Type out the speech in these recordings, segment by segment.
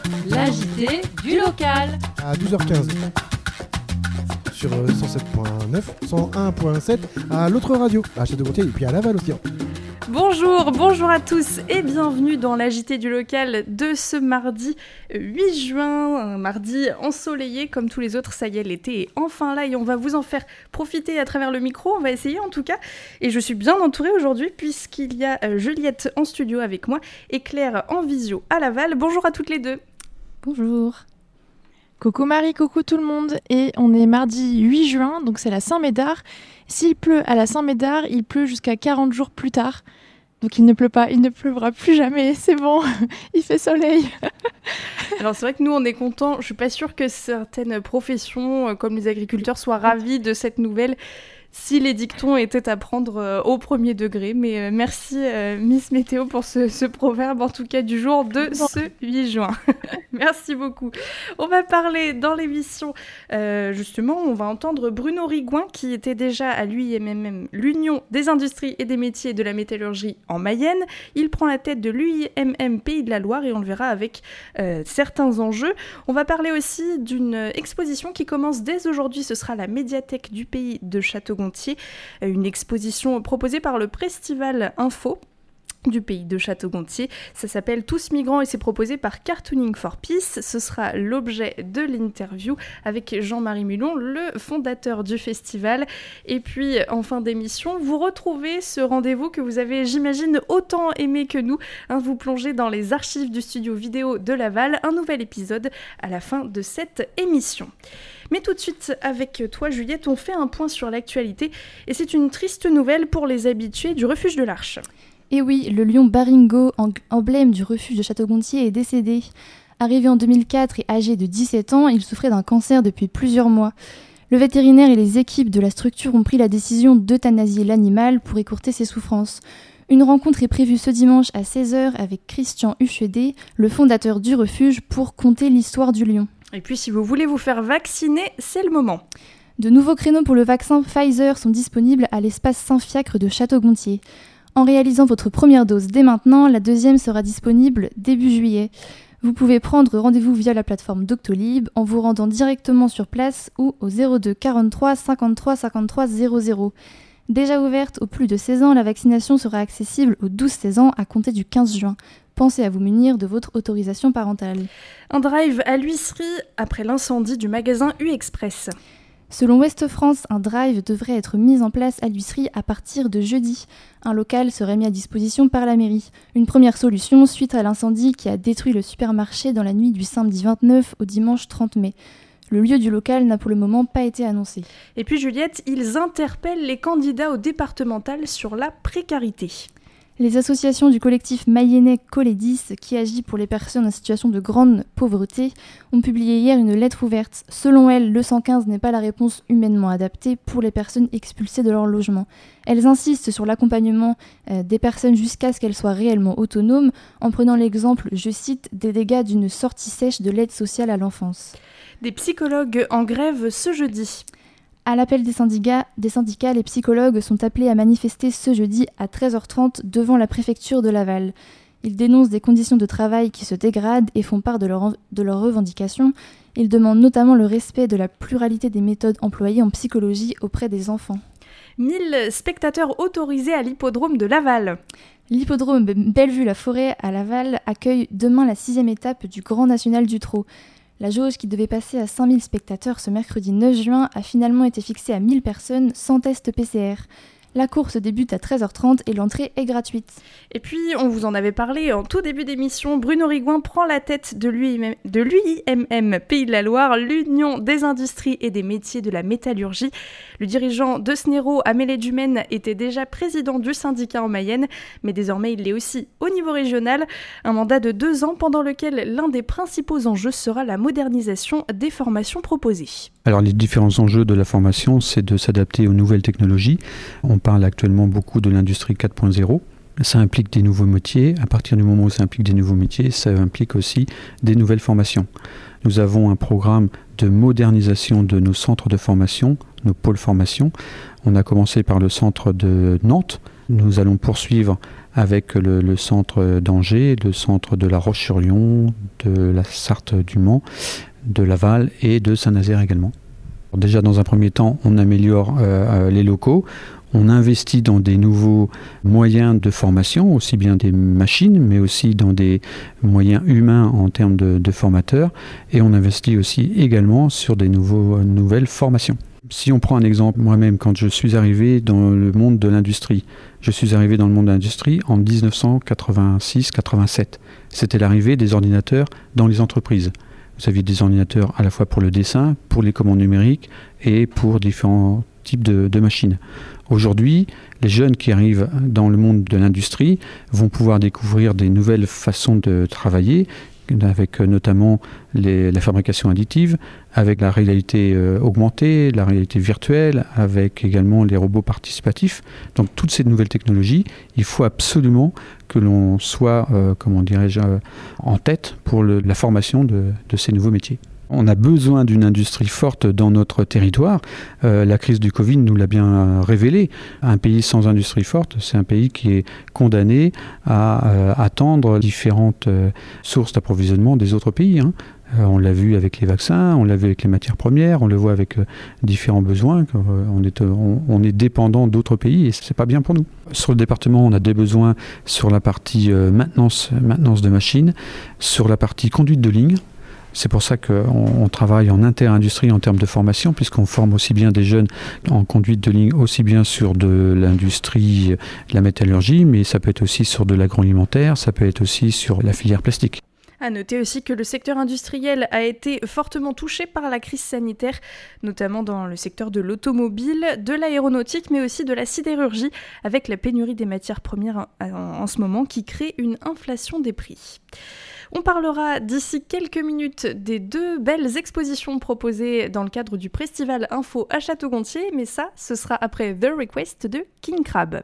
La JT du local. À 12h15 sur 107.9, 101.7 à l'autre radio, à Château-Gontier et puis à Laval aussi. Bonjour à tous et bienvenue dans la JT du local de ce mardi 8 juin, un mardi ensoleillé comme tous les autres. Ça y est, l'été est enfin là et on va vous en faire profiter à travers le micro, on va essayer en tout cas. Et je suis bien entourée aujourd'hui puisqu'il y a Juliette en studio avec moi et Claire en visio à Laval. Bonjour à toutes les deux. Bonjour. Coucou Marie, coucou tout le monde. Et on est mardi 8 juin, donc c'est la Saint-Médard. S'il pleut à la Saint-Médard, il pleut jusqu'à 40 jours plus tard. Donc il ne pleut pas, il ne pleuvra plus jamais, c'est bon, il fait soleil. Alors c'est vrai que nous on est contents, je suis pas sûre que certaines professions comme les agriculteurs soient ravis de cette nouvelle si les dictons étaient à prendre au premier degré. Mais merci Miss Météo pour ce proverbe en tout cas du jour de ce 8 juin. Merci beaucoup. On va parler dans l'émission, justement on va entendre Bruno Rigouin qui était déjà à l'UIMM, l'Union des industries et des métiers de la métallurgie en Mayenne. Il prend la tête de l'UIMM Pays de la Loire et on le verra avec certains enjeux. On va parler aussi d'une exposition qui commence dès aujourd'hui, ce sera la médiathèque du Pays de Château-Gontier, une exposition proposée par le Prestival Info du Pays de Château-Gontier. Ça s'appelle Tous migrants et c'est proposé par Cartooning for Peace. Ce sera l'objet de l'interview avec Jean-Marie Mulon, le fondateur du festival. Et puis, en fin d'émission, vous retrouvez ce rendez-vous que vous avez, j'imagine, autant aimé que nous. Vous plongez dans les archives du studio vidéo de Laval. Un nouvel épisode à la fin de cette émission. Mais tout de suite, avec toi, Juliette, on fait un point sur l'actualité. Et c'est une triste nouvelle pour les habitués du refuge de l'Arche. Et oui, le lion Baringo, emblème du refuge de Château-Gontier, est décédé. Arrivé en 2004 et âgé de 17 ans, il souffrait d'un cancer depuis plusieurs mois. Le vétérinaire et les équipes de la structure ont pris la décision d'euthanasier l'animal pour écourter ses souffrances. Une rencontre est prévue ce dimanche à 16h avec Christian Huchedé, le fondateur du refuge, pour conter l'histoire du lion. Et puis si vous voulez vous faire vacciner, c'est le moment. De nouveaux créneaux pour le vaccin Pfizer sont disponibles à l'espace Saint-Fiacre de Château-Gontier. En réalisant votre première dose dès maintenant, la deuxième sera disponible début juillet. Vous pouvez prendre rendez-vous via la plateforme Doctolib en vous rendant directement sur place ou au 02 43 53 53 00. Déjà ouverte aux plus de 16 ans, la vaccination sera accessible aux 12-16 ans à compter du 15 juin. Pensez à vous munir de votre autorisation parentale. Un drive à l'huisserie après l'incendie du magasin U-Express. Selon Ouest France, un drive devrait être mis en place à l'huisserie à partir de jeudi. Un local serait mis à disposition par la mairie. Une première solution suite à l'incendie qui a détruit le supermarché dans la nuit du samedi 29 au dimanche 30 mai. Le lieu du local n'a pour le moment pas été annoncé. Et puis Juliette, ils interpellent les candidats au départemental sur la précarité. Les associations du collectif mayennais Colédis, qui agit pour les personnes en situation de grande pauvreté, ont publié hier une lettre ouverte. Selon elles, le 115 n'est pas la réponse humainement adaptée pour les personnes expulsées de leur logement. Elles insistent sur l'accompagnement des personnes jusqu'à ce qu'elles soient réellement autonomes, en prenant l'exemple, je cite, des dégâts d'une sortie sèche de l'aide sociale à l'enfance. Des psychologues en grève ce jeudi. À l'appel des syndicats, les psychologues sont appelés à manifester ce jeudi à 13h30 devant la préfecture de Laval. Ils dénoncent des conditions de travail qui se dégradent et font part de leurs revendications. Ils demandent notamment le respect de la pluralité des méthodes employées en psychologie auprès des enfants. 1000 spectateurs autorisés à l'hippodrome de Laval. L'hippodrome Bellevue-la-Forêt à Laval accueille demain la 6e étape du Grand National du Trot. La jauge qui devait passer à 5000 spectateurs ce mercredi 9 juin a finalement été fixée à 1000 personnes sans test PCR. La course débute à 13h30 et l'entrée est gratuite. Et puis, on vous en avait parlé en tout début d'émission, Bruno Rigouin prend la tête de l'UIMM Pays de la Loire, l'Union des industries et des métiers de la métallurgie. Le dirigeant de Snero, Amélie Dumaine, était déjà président du syndicat en Mayenne, mais désormais il l'est aussi au niveau régional. Un mandat de 2 ans pendant lequel l'un des principaux enjeux sera la modernisation des formations proposées. Alors les différents enjeux de la formation, c'est de s'adapter aux nouvelles technologies. On parle actuellement beaucoup de l'industrie 4.0. Ça implique des nouveaux métiers. À partir du moment où ça implique des nouveaux métiers, ça implique aussi des nouvelles formations. Nous avons un programme de modernisation de nos centres de formation, nos pôles formation. On a commencé par le centre de Nantes, Nous allons poursuivre avec le centre d'Angers, le centre de La Roche-sur-Yon, de la Sarthe du Mans, de Laval et de Saint-Nazaire également. Déjà, dans un premier temps, on améliore les locaux. On investit dans des nouveaux moyens de formation, aussi bien des machines, mais aussi dans des moyens humains en termes de formateurs. Et on investit aussi également sur des nouvelles formations. Si on prend un exemple, moi-même, quand je suis arrivé dans le monde de l'industrie, je suis arrivé dans le monde de l'industrie en 1986-87. C'était l'arrivée des ordinateurs dans les entreprises. Vous aviez des ordinateurs à la fois pour le dessin, pour les commandes numériques et pour différents types de machines. Aujourd'hui, les jeunes qui arrivent dans le monde de l'industrie vont pouvoir découvrir des nouvelles façons de travailler, avec notamment la fabrication additive, avec la réalité augmentée, la réalité virtuelle, avec également les robots participatifs. Donc toutes ces nouvelles technologies, il faut absolument que l'on soit, en tête pour la formation de ces nouveaux métiers. On a besoin d'une industrie forte dans notre territoire. La crise du Covid nous l'a bien révélé. Un pays sans industrie forte, c'est un pays qui est condamné à attendre différentes sources d'approvisionnement des autres pays. On l'a vu avec les vaccins, on l'a vu avec les matières premières, on le voit avec différents besoins. On est dépendant d'autres pays et c'est pas bien pour nous. Sur le département, on a des besoins sur la partie maintenance de machines, sur la partie conduite de ligne. C'est pour ça qu'on travaille en inter-industrie en termes de formation, puisqu'on forme aussi bien des jeunes en conduite de ligne, aussi bien sur de l'industrie, de la métallurgie, mais ça peut être aussi sur de l'agroalimentaire, ça peut être aussi sur la filière plastique. À noter aussi que le secteur industriel a été fortement touché par la crise sanitaire, notamment dans le secteur de l'automobile, de l'aéronautique, mais aussi de la sidérurgie, avec la pénurie des matières premières en ce moment qui crée une inflation des prix. On parlera d'ici quelques minutes des 2 belles expositions proposées dans le cadre du Festival Info à Château-Gontier, mais ça, ce sera après The Request de King Crab.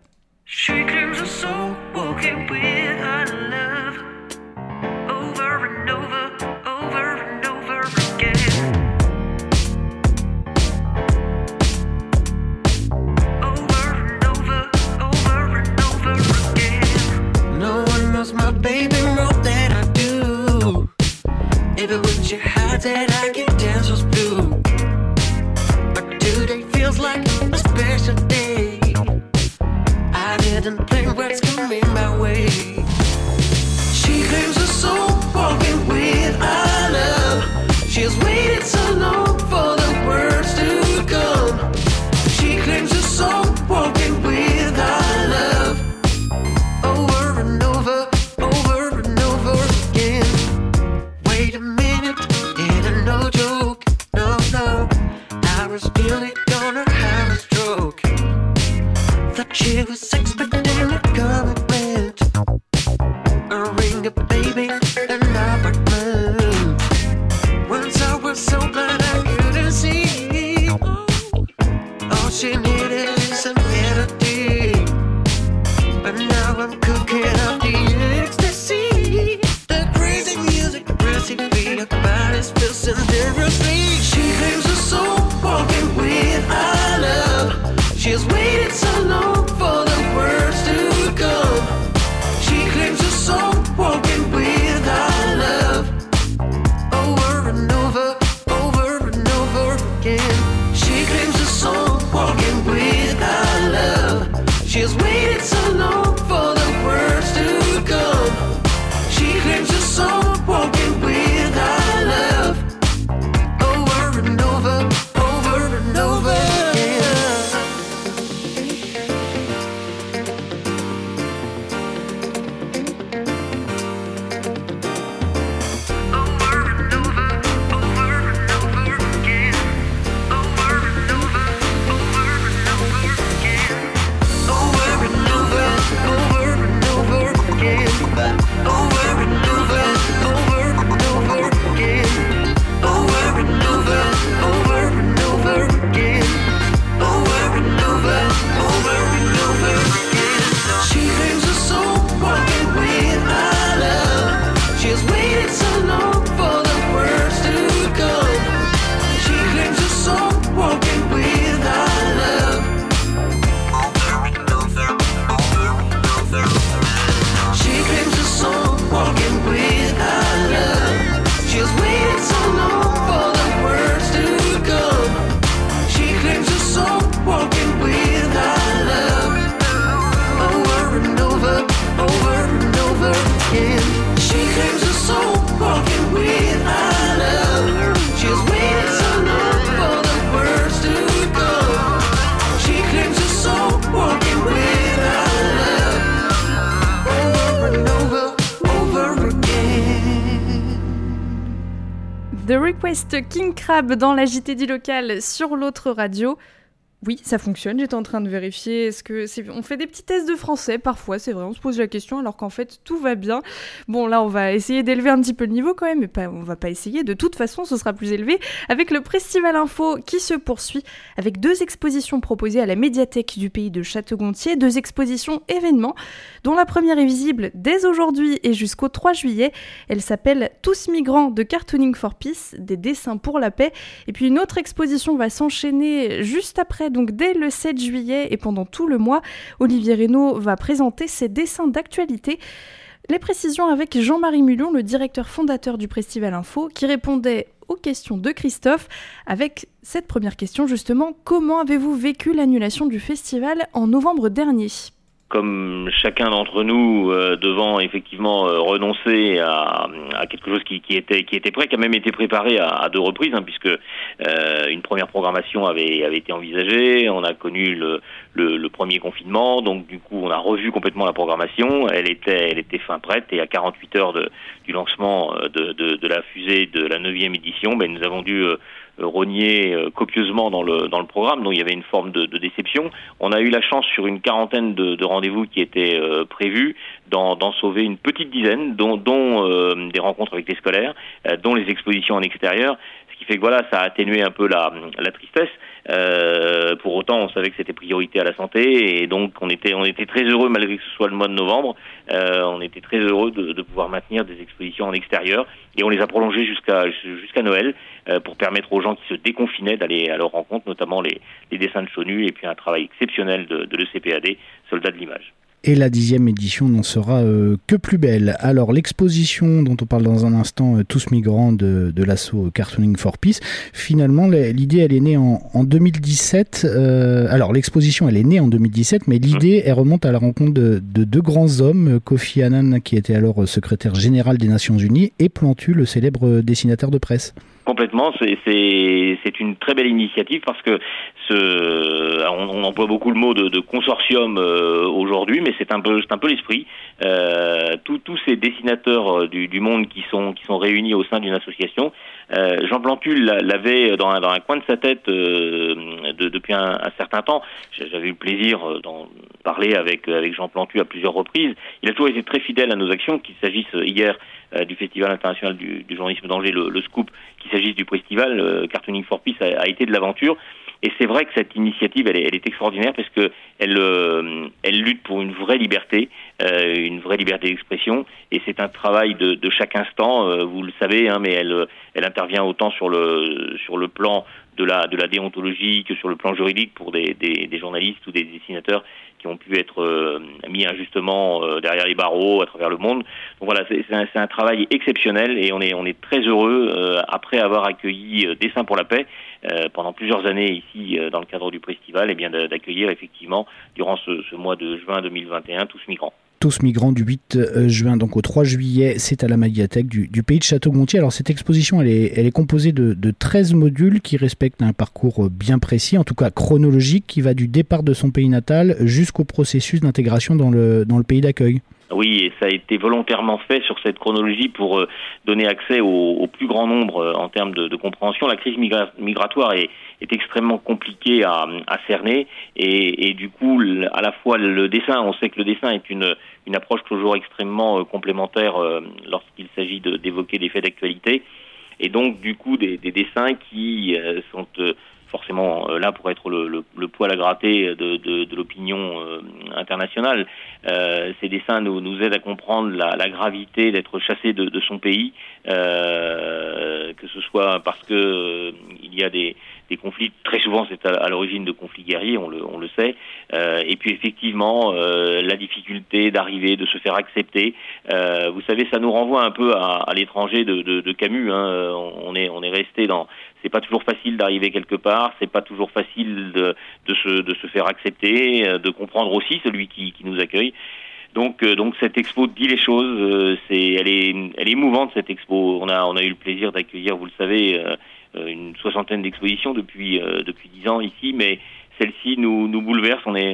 If it was your heart that I can dance was blue, but today feels like a special day. I didn't think what's coming my way. She claims her soul walking with our love. She's waited so long for the words to come. She claims her soul walking with our love. Over and over, over and over again. Wait a minute, it ain't no joke, no, no. I was really gonna have a stroke. Thought she was expecting a compliment, a ring, a baby, an apartment. Once I was so blind I couldn't see. All she needed is a melody, but now I'm cooking up the ecstasy. The crazy music recipe, her body's pulsing dangerously. She claims her soul walking with our love. She's waited so long for the words to come. She claims her soul walking with The Request King Crab dans la JT local sur l'autre radio. Oui, ça fonctionne, j'étais en train de vérifier. On fait des petits tests de français parfois, c'est vrai, on se pose la question alors qu'en fait tout va bien. Bon, là on va essayer d'élever un petit peu le niveau quand même, mais on va pas essayer, de toute façon ce sera plus élevé avec le Festival Info qui se poursuit avec 2 expositions proposées à la médiathèque du pays de Château-Gontier, 2 expositions événements dont la première est visible dès aujourd'hui et jusqu'au 3 juillet. Elle s'appelle Tous migrants de Cartooning for Peace, des dessins pour la paix. Et puis une autre exposition va s'enchaîner juste après, donc dès le 7 juillet et pendant tout le mois. Olivier Reynaud va présenter ses dessins d'actualité. Les précisions avec Jean-Marie Mulon, le directeur fondateur du Festival Info, qui répondait aux questions de Christophe avec cette première question justement: comment avez-vous vécu l'annulation du festival en novembre dernier ? Comme chacun d'entre nous devant effectivement renoncer à quelque chose qui était prêt, qui a même été préparé à 2 reprises, puisque une première programmation avait été envisagée. On a connu le premier confinement, donc du coup on a revu complètement la programmation. Elle était fin prête, et à 48 heures du lancement de la fusée de la 9e édition, nous avons dû rogner copieusement dans le programme, donc il y avait une forme de déception. On a eu la chance sur une quarantaine de rendez-vous qui étaient prévus d'en sauver une petite dizaine, dont des rencontres avec les scolaires, dont les expositions en extérieur, ce qui fait que voilà, ça a atténué un peu la tristesse. Pour autant, on savait que c'était priorité à la santé, et donc on était très heureux, malgré que ce soit le mois de novembre, on était très heureux de pouvoir maintenir des expositions en extérieur, et on les a prolongées jusqu'à Noël, pour permettre aux gens qui se déconfinaient d'aller à leur rencontre, notamment les dessins de Chonu, et puis un travail exceptionnel de l'ECPAD, Soldats de l'image. Et la 10e édition n'en sera que plus belle. Alors l'exposition dont on parle dans un instant, Tous migrants de l'asso Cartooning for Peace, finalement l'idée elle est née en 2017. Alors l'exposition elle est née en 2017, mais l'idée elle remonte à la rencontre de 2 grands hommes, Kofi Annan qui était alors secrétaire général des Nations Unies, et Plantu, le célèbre dessinateur de presse. Complètement, c'est une très belle initiative, parce que on emploie beaucoup le mot de consortium aujourd'hui, mais c'est un peu l'esprit. Tous ces dessinateurs du monde qui sont réunis au sein d'une association. Jean Plantu l'avait dans un coin de sa tête depuis un certain temps. J'avais eu le plaisir d'en parler avec Jean Plantu à plusieurs reprises. Il a toujours été très fidèle à nos actions, qu'il s'agisse hier du Festival international du journalisme d'Angers, le Scoop, qu'il s'agisse du Festival Cartooning for Peace, a été de l'aventure. Et c'est vrai que cette initiative, elle est extraordinaire, parce que elle lutte pour une vraie liberté d'expression, et c'est un travail de chaque instant. Vous le savez, mais elle intervient autant sur le plan de la déontologie que sur le plan juridique pour des journalistes ou des dessinateurs qui ont pu être mis injustement derrière les barreaux à travers le monde. Donc voilà, c'est un travail exceptionnel, et on est très heureux, après avoir accueilli Dessins pour la paix pendant plusieurs années ici dans le cadre du festival, d'accueillir effectivement durant ce mois de juin 2021 Tous migrants. Tous migrants du 8 juin donc au 3 juillet, c'est à la médiathèque du pays de Château-Gontier. Alors cette exposition, elle est composée de 13 modules qui respectent un parcours bien précis, en tout cas chronologique, qui va du départ de son pays natal jusqu'au processus d'intégration dans le pays d'accueil. Oui, et ça a été volontairement fait sur cette chronologie pour donner accès au plus grand nombre en termes de compréhension. La crise migratoire est extrêmement compliquée à cerner, et du coup, à la fois le dessin, on sait que le dessin est une approche toujours extrêmement complémentaire lorsqu'il s'agit d'évoquer des faits d'actualité, et donc du coup des dessins qui sont forcément là pour être le poil à gratter de l'opinion internationale. Ces dessins nous aident à comprendre la gravité d'être chassé de son pays, que ce soit parce que il y a des conflits, très souvent c'est à l'origine de conflits guerriers, on le sait, et puis effectivement la difficulté d'arriver, de se faire accepter. Vous savez, ça nous renvoie un peu à l'étranger de Camus, on est resté dans... C'est pas toujours facile d'arriver quelque part, c'est pas toujours facile de se faire accepter, de comprendre aussi celui qui nous accueille. Donc cette expo dit les choses, elle est émouvante, cette expo. On a eu le plaisir d'accueillir, vous le savez, une 60aine d'expositions depuis 10 ans ici, mais celle-ci nous bouleverse. On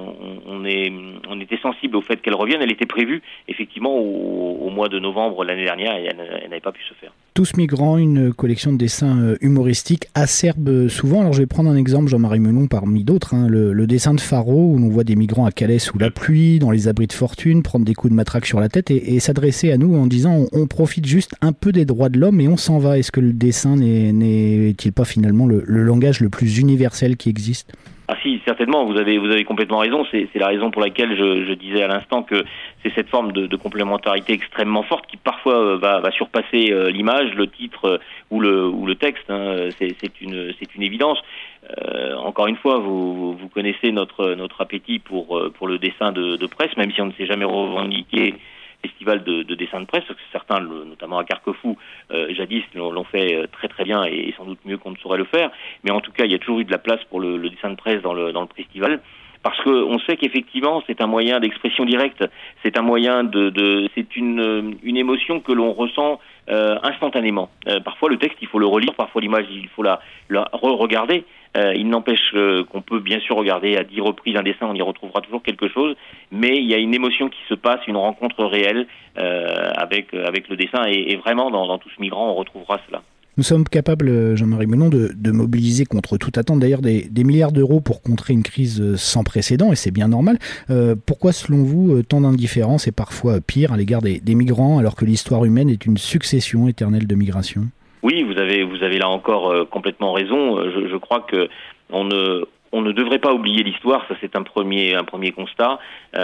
était sensible au fait qu'elle revienne. Elle était prévue effectivement au mois de novembre l'année dernière, et elle n'avait pas pu se faire. Tous migrants, une collection de dessins humoristiques acerbes souvent. Alors je vais prendre un exemple, Jean-Marie Melon parmi d'autres, le dessin de Faro où l'on voit des migrants à Calais sous la pluie, dans les abris de fortune, prendre des coups de matraque sur la tête et s'adresser à nous en disant on profite juste un peu des droits de l'homme et on s'en va. Est-ce que le dessin n'est-il pas finalement le langage le plus universel qui existe ? Ah si, certainement, vous avez complètement raison. C'est la raison pour laquelle je disais à l'instant que c'est cette forme de complémentarité extrêmement forte qui parfois va surpasser l'image, le titre ou le texte. Hein. C'est une évidence. Encore une fois, vous connaissez notre appétit pour le dessin de presse, même si on ne s'est jamais revendiqué festival de dessin de presse, parce que certains, notamment à Carquefou, jadis l'ont fait très très bien et sans doute mieux qu'on ne saurait le faire. Mais en tout cas, il y a toujours eu de la place pour le dessin de presse dans le festival, parce que on sait qu'effectivement, c'est un moyen d'expression directe, c'est un moyen c'est une émotion que l'on ressent instantanément. Parfois, le texte, il faut le relire, parfois l'image, il faut la re-regarder. Il n'empêche qu'on peut bien sûr regarder à 10 reprises un dessin, on y retrouvera toujours quelque chose, mais il y a une émotion qui se passe, une rencontre réelle avec le dessin, et vraiment dans Tous migrants, on retrouvera cela. Nous sommes capables, Jean-Marie Melon, de mobiliser contre toute attente d'ailleurs des milliards d'euros pour contrer une crise sans précédent, et c'est bien normal. Pourquoi, selon vous, tant d'indifférence et parfois pire à l'égard des migrants, alors que l'histoire humaine est une succession éternelle de migrations ? Oui, vous avez là encore complètement raison. Je crois que on ne devrait pas oublier l'histoire. Ça, c'est un premier constat.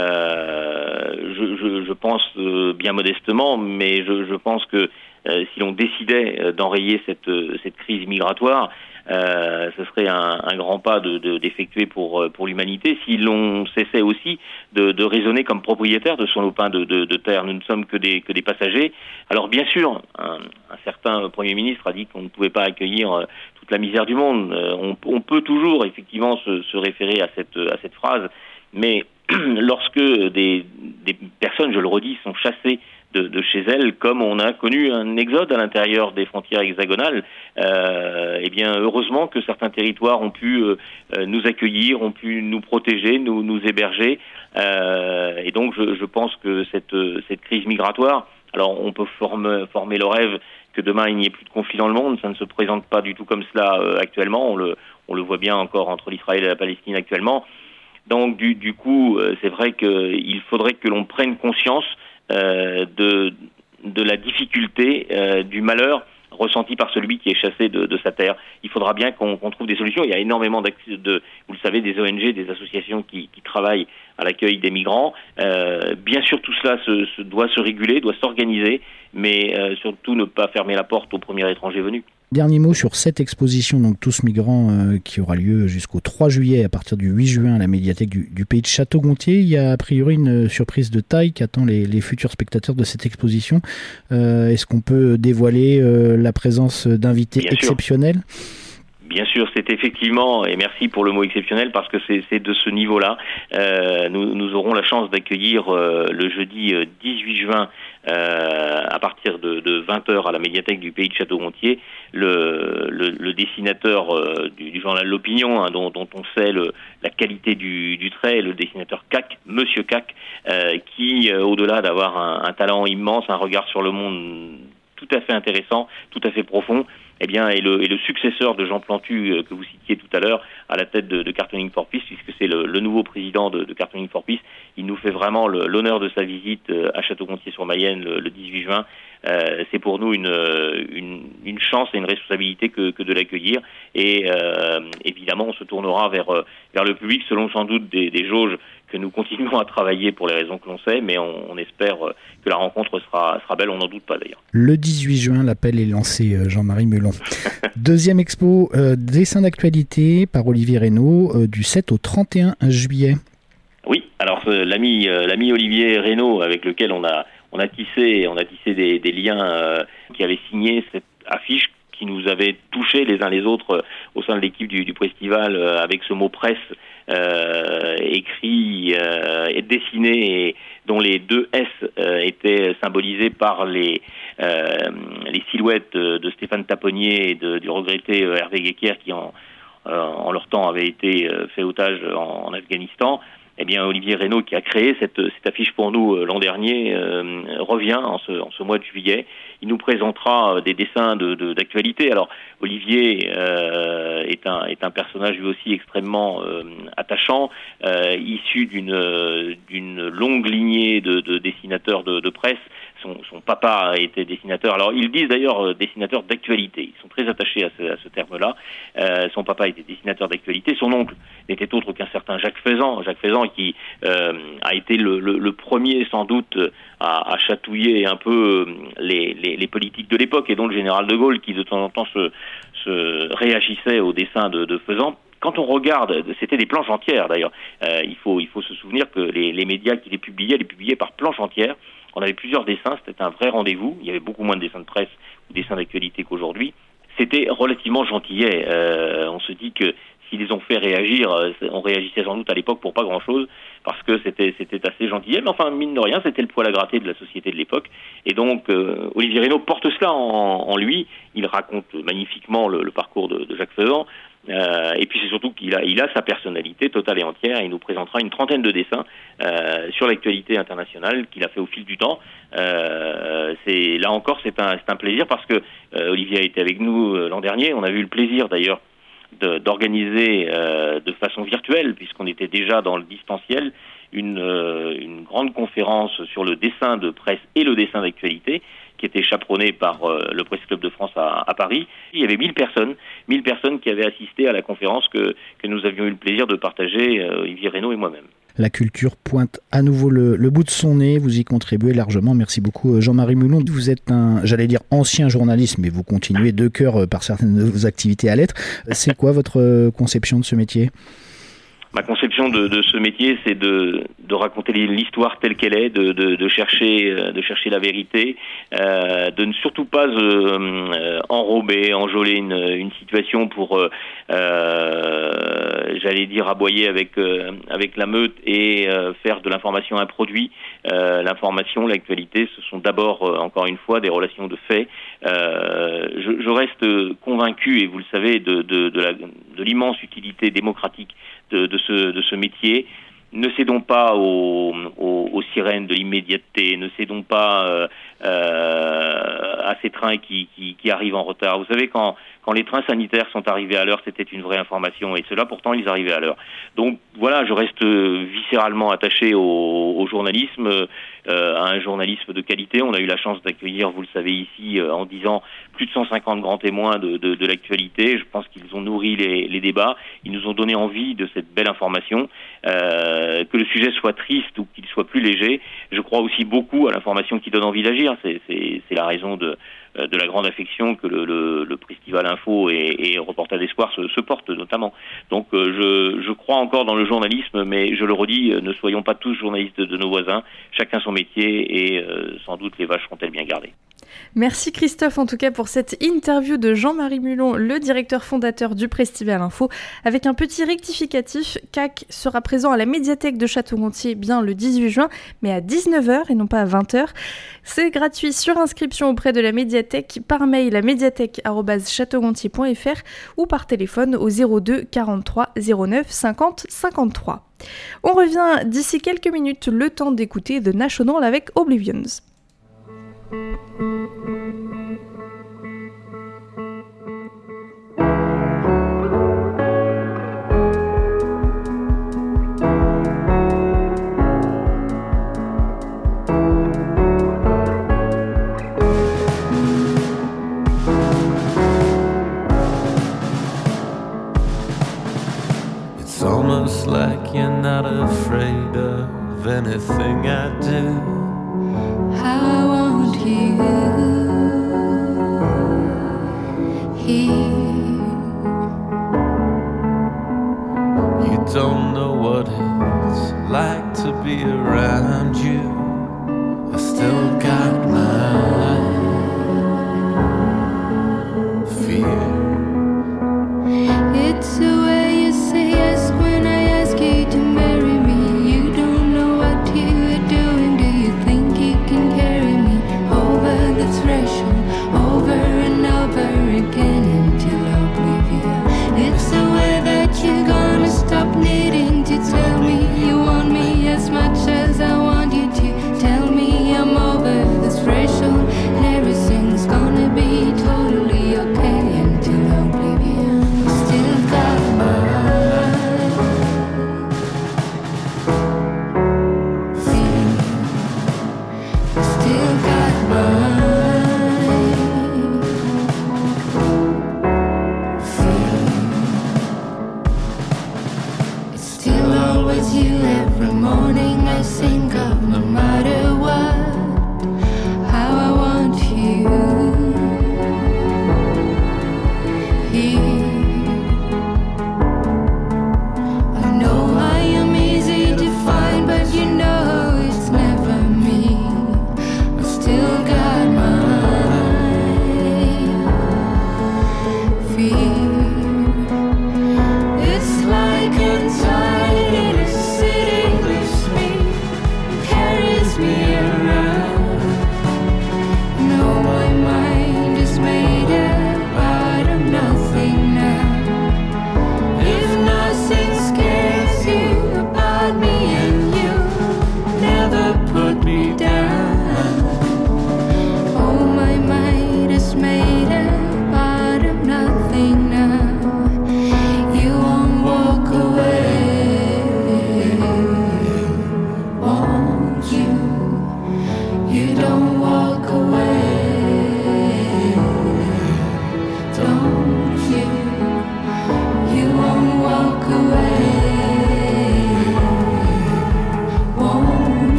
Je pense bien modestement, mais je pense que si l'on décidait d'enrayer cette crise migratoire, ce serait un grand pas d'effectuer pour l'humanité. Si l'on cessait aussi de raisonner comme propriétaire de son lopin de terre, nous ne sommes que des passagers. Alors bien sûr, un certain Premier ministre a dit qu'on ne pouvait pas accueillir toute la misère du monde. On peut toujours effectivement se référer à cette phrase, mais lorsque des personnes, je le redis, sont chassées de chez elles, comme on a connu un exode à l'intérieur des frontières hexagonales, eh bien heureusement que certains territoires ont pu nous accueillir, ont pu nous protéger, nous héberger, et donc je pense que cette crise migratoire, alors on peut former le rêve que demain il n'y ait plus de conflit dans le monde, ça ne se présente pas du tout comme cela actuellement, on le voit bien encore entre l'Israël et la Palestine actuellement. Donc du coup, c'est vrai qu'il faudrait que l'on prenne conscience de la difficulté, du malheur ressenti par celui qui est chassé de sa terre. Il faudra bien qu'on trouve des solutions. Il y a énormément vous le savez, des ONG, des associations qui travaillent à l'accueil des migrants. Bien sûr, tout cela doit se réguler, doit s'organiser, mais surtout ne pas fermer la porte aux premiers étrangers venus. Dernier mot sur cette exposition, donc Tous migrants, qui aura lieu jusqu'au 3 juillet à partir du 8 juin à la médiathèque du pays de Château-Gontier. Il y a a priori une surprise de taille qui attend les futurs spectateurs de cette exposition. Est-ce qu'on peut dévoiler la présence d'invités exceptionnels ? Bien sûr, c'est effectivement, et merci pour le mot exceptionnel, parce que c'est de ce niveau-là. Nous aurons la chance d'accueillir le jeudi 18 juin à partir de 20h à la médiathèque du pays de Château-Gontier, le dessinateur du journal L'Opinion, hein, dont on sait la qualité du trait, le dessinateur Cac, Monsieur Cac, qui, au-delà d'avoir un talent immense, un regard sur le monde tout à fait intéressant, tout à fait profond, eh bien, est le successeur de Jean Plantu que vous citiez tout à l'heure à la tête de Cartooning for Peace, puisque c'est le nouveau président de Cartooning for Peace. Il nous fait vraiment l'honneur de sa visite à Château-Gontier-sur-Mayenne le 18 juin. C'est pour nous une chance et une responsabilité que de l'accueillir. Et évidemment, on se tournera vers le public selon sans doute des jauges que nous continuons à travailler pour les raisons que l'on sait, mais on espère que la rencontre sera belle, on n'en doute pas d'ailleurs. Le 18 juin, l'appel est lancé, Jean-Marie Melon. Deuxième expo, dessin d'actualité par Olivier Reynaud, du 7 au 31 juillet. Oui, alors l'ami Olivier Reynaud, avec lequel on a tissé des liens, qui avait signé cette affiche qui nous avait touchés les uns les autres au sein de l'équipe du festival, avec ce mot presse écrit et dessiné, et dont les deux S étaient symbolisés par les silhouettes de Stéphane Taponnier et du regretté Hervé Guéquière, qui en leur temps avaient été fait otage en Afghanistan. eh bien Olivier Reynaud, qui a créé cette affiche pour nous l'an dernier, revient en ce mois de juillet. Il nous présentera des dessins d'actualité. Alors Olivier est un personnage lui aussi extrêmement attachant, issu d'une longue lignée de dessinateurs de presse. Son papa a été dessinateur. Alors ils disent d'ailleurs dessinateur d'actualité. Ils sont très attachés à ce terme-là. Son papa était dessinateur d'actualité. Son oncle n'était autre qu'un certain Jacques Faisan qui a été le premier sans doute à chatouiller un peu les politiques de l'époque, et dont le général de Gaulle, qui de temps en temps se réagissait au dessin de Faisan. Quand on regarde, c'était des planches entières d'ailleurs. Il faut se souvenir que les médias qui les publiaient par planches entières. On avait plusieurs dessins, c'était un vrai rendez-vous. Il y avait beaucoup moins de dessins de presse ou dessins d'actualité qu'aujourd'hui. C'était relativement gentillet. On se dit que s'ils les ont fait réagir, on réagissait sans doute à l'époque pour pas grand-chose, parce que c'était assez gentillet. Mais enfin, mine de rien, c'était le poil à gratter de la société de l'époque. Et donc, Olivier Reynaud porte cela en lui. Il raconte magnifiquement le parcours de Jacques Faisan. Et puis c'est surtout qu'il a sa personnalité totale et entière. Il nous présentera une trentaine de dessins sur l'actualité internationale qu'il a fait au fil du temps. Là encore, c'est un plaisir, parce que Olivier a été avec nous l'an dernier. On a eu le plaisir d'ailleurs d'organiser de façon virtuelle, puisqu'on était déjà dans le distanciel, une grande conférence sur le dessin de presse et le dessin d'actualité, qui était chaperonné par le Presse Club de France à Paris. Il y avait 1000 personnes qui avaient assisté à la conférence que nous avions eu le plaisir de partager, Olivier Reynaud et moi-même. La culture pointe à nouveau le bout de son nez, vous y contribuez largement. Merci beaucoup Jean-Marie Mulon. Vous êtes ancien journaliste, mais vous continuez de cœur par certaines de vos activités à l'être. C'est quoi votre conception de ce métier ? Ma conception de ce métier, c'est de raconter l'histoire telle qu'elle est, de chercher la vérité, de ne surtout pas enjôler une situation pour, aboyer avec la meute et faire de l'information un produit. L'information, l'actualité, ce sont d'abord, encore une fois, des relations de faits. Je reste convaincu, et vous le savez, de l'immense utilité démocratique de ce métier. Ne cédons pas aux sirènes de l'immédiateté, ne cédons pas à ces trains qui arrivent en retard. Vous savez, quand les trains sanitaires sont arrivés à l'heure, c'était une vraie information, et ceux-là, pourtant, ils arrivaient à l'heure. Donc voilà, je reste viscéralement attaché au journalisme, à un journalisme de qualité. On a eu la chance d'accueillir, vous le savez ici, en 10 ans, plus de 150 grands témoins de l'actualité. Je pense qu'ils ont nourri les débats, ils nous ont donné envie de cette belle information. Que le sujet soit triste ou qu'il soit plus léger, je crois aussi beaucoup à l'information qui donne envie d'agir. C'est la raison de la grande affection que le Festival Info et Reporters d'Espoir se portent notamment. Donc je crois encore dans le journalisme, mais je le redis, ne soyons pas tous journalistes de nos voisins, chacun son métier, et sans doute les vaches seront-elles bien gardées. Merci Christophe en tout cas pour cette interview de Jean-Marie Mulon, le directeur fondateur du Festival Info. Avec un petit rectificatif, CAC sera présent à la médiathèque de Château-Gontier bien le 18 juin, mais à 19h et non pas à 20h. C'est gratuit sur inscription auprès de la médiathèque par mail à médiathèque@châteaugontier.fr ou par téléphone au 02 43 09 50 53. On revient d'ici quelques minutes, le temps d'écouter The National avec Oblivions. It's almost like you're not afraid of anything I do. I want you here. You don't know what it's like to be around you. I still got my fear. It's the way you say yes when I ask you to marry me. You don't know what you're doing. Do you think you can carry me over the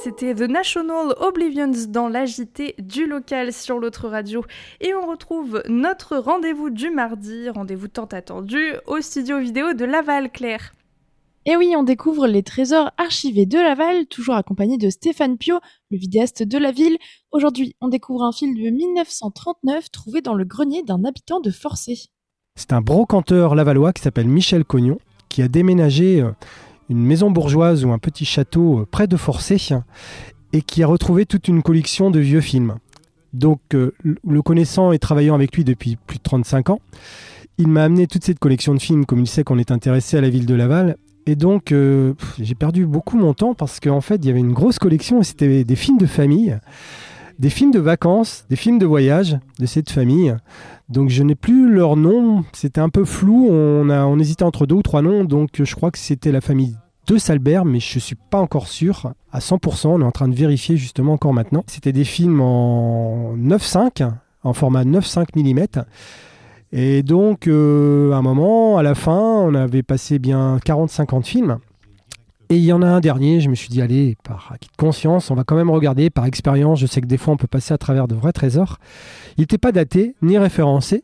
c'était The National Oblivions dans l'AJT du local sur l'autre radio. Et on retrouve notre rendez-vous du mardi, rendez-vous tant attendu, au studio vidéo de Laval, Claire. Et oui, on découvre les trésors archivés de Laval, toujours accompagné de Stéphane Piot, le vidéaste de la ville. Aujourd'hui, on découvre un film de 1939 trouvé dans le grenier d'un habitant de Forcé. C'est un brocanteur lavallois qui s'appelle Michel Cognon, qui a déménagé une maison bourgeoise ou un petit château près de Forcé et qui a retrouvé toute une collection de vieux films. Donc, le connaissant et travaillant avec lui depuis plus de 35 ans, il m'a amené toute cette collection de films, comme il sait qu'on est intéressé à la ville de Laval. Et donc, j'ai perdu beaucoup mon temps parce qu'en fait, il y avait une grosse collection et c'était des films de famille, des films de vacances, des films de voyage de cette famille. Donc, je n'ai plus leur nom, c'était un peu flou, on hésitait entre 2 ou 3 noms, donc je crois que c'était la famille de Salbert, mais je ne suis pas encore sûr à 100%, on est en train de vérifier justement encore maintenant. C'était des films en 9.5, en format 9.5 mm. Et donc, à un moment, à la fin, on avait passé bien 40-50 films. Et il y en a un dernier, je me suis dit, allez, par acquis de conscience, on va quand même regarder, par expérience, je sais que des fois on peut passer à travers de vrais trésors. Il n'était pas daté, ni référencé.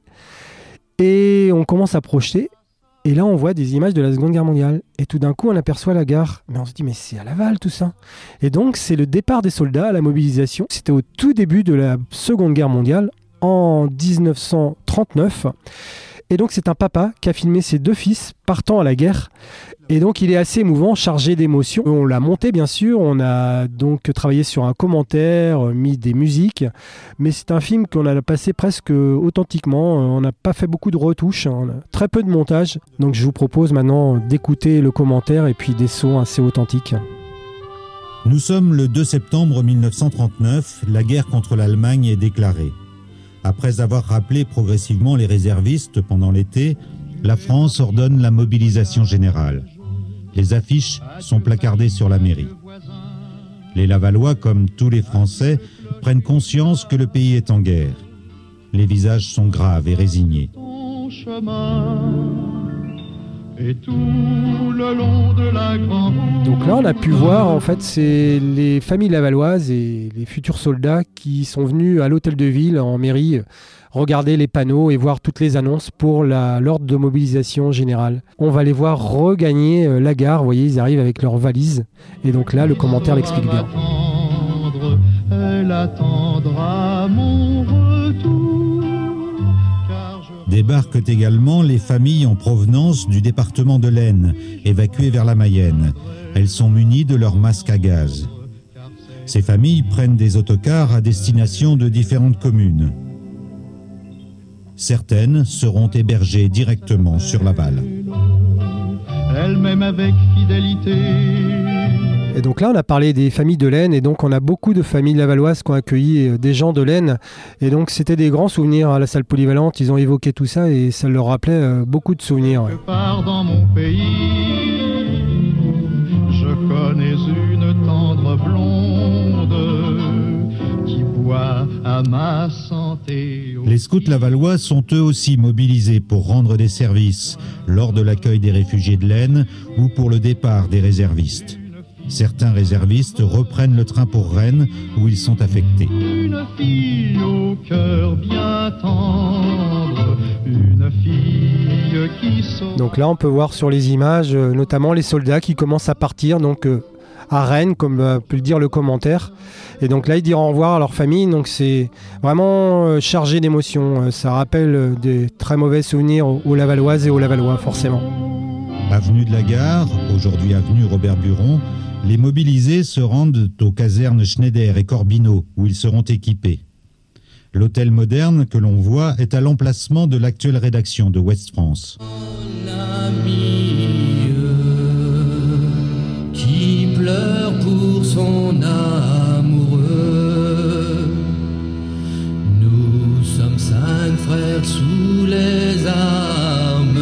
Et on commence à projeter, et là on voit des images de la Seconde Guerre mondiale. Et tout d'un coup, on aperçoit la gare. Mais on se dit, mais c'est à Laval tout ça. Et donc, c'est le départ des soldats à la mobilisation. C'était au tout début de la Seconde Guerre mondiale, en 1939. Et donc, c'est un papa qui a filmé ses 2 fils partant à la guerre. Et donc, il est assez émouvant, chargé d'émotions. On l'a monté, bien sûr. On a donc travaillé sur un commentaire, mis des musiques. Mais c'est un film qu'on a passé presque authentiquement. On n'a pas fait beaucoup de retouches. On a très peu de montage. Donc, je vous propose maintenant d'écouter le commentaire et puis des sons assez authentiques. Nous sommes le 2 septembre 1939. La guerre contre l'Allemagne est déclarée. Après avoir rappelé progressivement les réservistes pendant l'été, la France ordonne la mobilisation générale. Les affiches sont placardées sur la mairie. Les Lavallois, comme tous les Français, prennent conscience que le pays est en guerre. Les visages sont graves et résignés. Et tout le long de la grande... Donc là, on a pu voir, en fait, c'est les familles lavalloises et les futurs soldats qui sont venus à l'hôtel de ville, en mairie, regarder les panneaux et voir toutes les annonces pour l'ordre de mobilisation générale. On va les voir regagner la gare, vous voyez, ils arrivent avec leurs valises. Et donc là, le commentaire l'explique bien. Elle attendra mon retour. Débarquent également les familles en provenance du département de l'Aisne, évacuées vers la Mayenne. Elles sont munies de leurs masques à gaz. Ces familles prennent des autocars à destination de différentes communes. Certaines seront hébergées directement sur Laval. Elle m'aime avec fidélité. Et donc là, on a parlé des familles de l'Aisne, et donc on a beaucoup de familles lavalloises qui ont accueilli des gens de l'Aisne. Et donc c'était des grands souvenirs à la salle polyvalente, ils ont évoqué tout ça et ça leur rappelait beaucoup de souvenirs. Ouais. Je pars dans mon pays, je connais une tendre blonde qui boit à ma santé. Les scouts lavallois sont eux aussi mobilisés pour rendre des services lors de l'accueil des réfugiés de l'Aisne ou pour le départ des réservistes. Certains réservistes reprennent le train pour Rennes où ils sont affectés. Une fille au cœur bien tendre, une fille qui saute. Donc là, on peut voir sur les images, notamment les soldats qui commencent à partir donc, à Rennes, comme peut le dire le commentaire. Et donc là, ils diront au revoir à leur famille. Donc c'est vraiment chargé d'émotions. Ça rappelle des très mauvais souvenirs aux Lavalloises et aux Lavallois, forcément. Avenue de la Gare, aujourd'hui avenue Robert Buron, les mobilisés se rendent aux casernes Schneider et Corbineau, où ils seront équipés. L'hôtel moderne que l'on voit est à l'emplacement de l'actuelle rédaction de Ouest France. Qui pleure pour son amoureux. Nous sommes 5 frères sous les armes,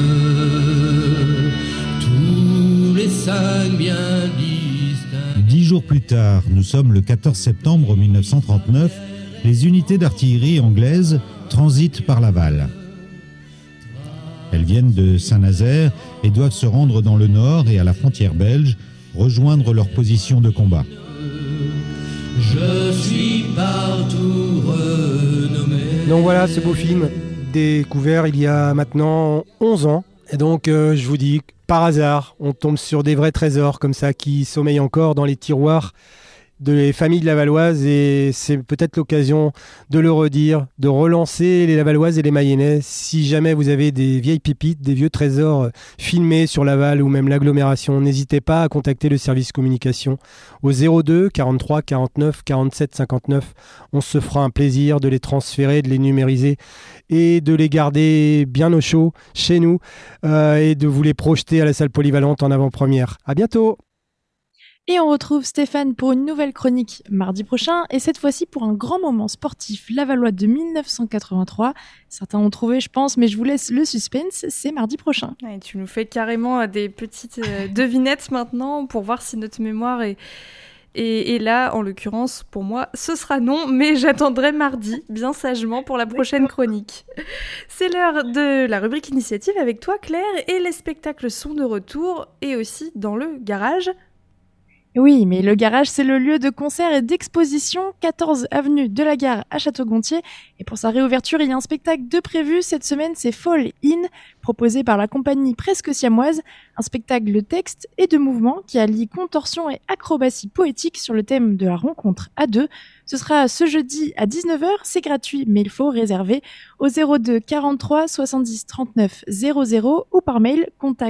tous les 5 bien distincts. 10 jours plus tard, nous sommes le 14 septembre 1939, les unités d'artillerie anglaises transitent par Laval. Elles viennent de Saint-Nazaire et doivent se rendre dans le nord et à la frontière belge, rejoindre leur position de combat. suis partout renommé. Donc voilà, ce beau film, découvert il y a maintenant 11 ans. Et donc, je vous dis, par hasard, on tombe sur des vrais trésors comme ça qui sommeillent encore dans les tiroirs des familles de Lavalloise, et c'est peut-être l'occasion de le redire, de relancer les Lavalloises et les Mayennais. Si jamais vous avez des vieilles pépites, des vieux trésors filmés sur Laval ou même l'agglomération, n'hésitez pas à contacter le service communication au 02 43 49 47 59. On se fera un plaisir de les transférer, de les numériser et de les garder bien au chaud chez nous et de vous les projeter à la salle polyvalente en avant-première. À bientôt! Et on retrouve Stéphane pour une nouvelle chronique mardi prochain, et cette fois-ci pour un grand moment sportif lavallois de 1983. Certains ont trouvé, je pense, mais je vous laisse le suspense, c'est mardi prochain. Ouais, tu nous fais carrément des petites devinettes maintenant pour voir si notre mémoire est là. En l'occurrence, pour moi, ce sera non, mais j'attendrai mardi, bien sagement, pour la prochaine chronique. C'est l'heure de la rubrique initiative avec toi, Claire, et les spectacles sont de retour, et aussi dans le garage. Oui, mais le garage, c'est le lieu de concert et d'exposition, 14 avenue de la Gare à Château-Gontier. Et pour sa réouverture, il y a un spectacle de prévu. Cette semaine, c'est Fall In, proposé par la compagnie Presque Siamoise. Un spectacle de texte et de mouvement qui allie contorsion et acrobatie poétique sur le thème de la rencontre à deux. Ce sera ce jeudi à 19h. C'est gratuit, mais il faut réserver au 02 43 70 39 00 ou par mail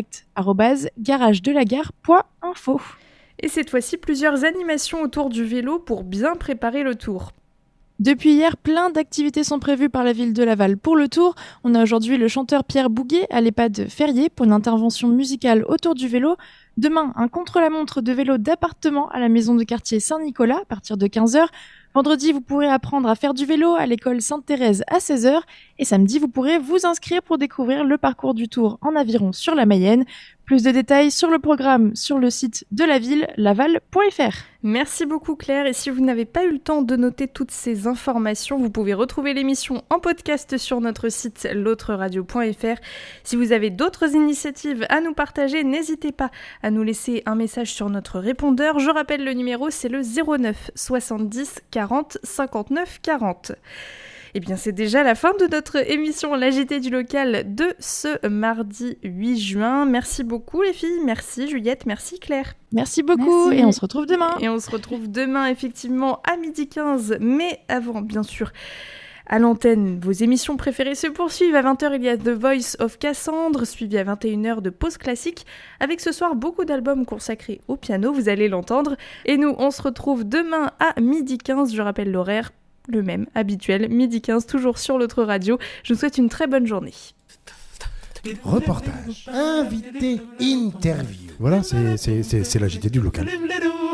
contact@garagedelagare.info. Et cette fois-ci, plusieurs animations autour du vélo pour bien préparer le tour. Depuis hier, plein d'activités sont prévues par la ville de Laval pour le tour. On a aujourd'hui le chanteur Pierre Bouguet à l'EHPAD Ferrier pour une intervention musicale autour du vélo. Demain, un contre-la-montre de vélo d'appartement à la maison de quartier Saint-Nicolas à partir de 15h. Vendredi, vous pourrez apprendre à faire du vélo à l'école Sainte-Thérèse à 16h. Et samedi, vous pourrez vous inscrire pour découvrir le parcours du Tour en aviron sur la Mayenne. Plus de détails sur le programme sur le site de la ville, laval.fr. Merci beaucoup Claire, et si vous n'avez pas eu le temps de noter toutes ces informations, vous pouvez retrouver l'émission en podcast sur notre site l'autreradio.fr. Si vous avez d'autres initiatives à nous partager, n'hésitez pas à nous laisser un message sur notre répondeur. Je rappelle le numéro, c'est le 09 70 40 59 40. Eh bien, c'est déjà la fin de notre émission La JT du local de ce mardi 8 juin. Merci beaucoup les filles, merci Juliette, merci Claire. Merci beaucoup. Merci. Et on se retrouve demain. Et on se retrouve demain effectivement à 12h15, mais avant bien sûr à l'antenne, vos émissions préférées se poursuivent. À 20h, il y a The Voice of Cassandre, suivi à 21h de Pause Classique, avec ce soir beaucoup d'albums consacrés au piano, vous allez l'entendre. Et nous, on se retrouve demain à 12h15, je rappelle l'horaire, le même, habituel, 12h15, toujours sur l'autre radio. Je vous souhaite une très bonne journée. Reportage, invité, interview. Voilà, c'est la JT du local.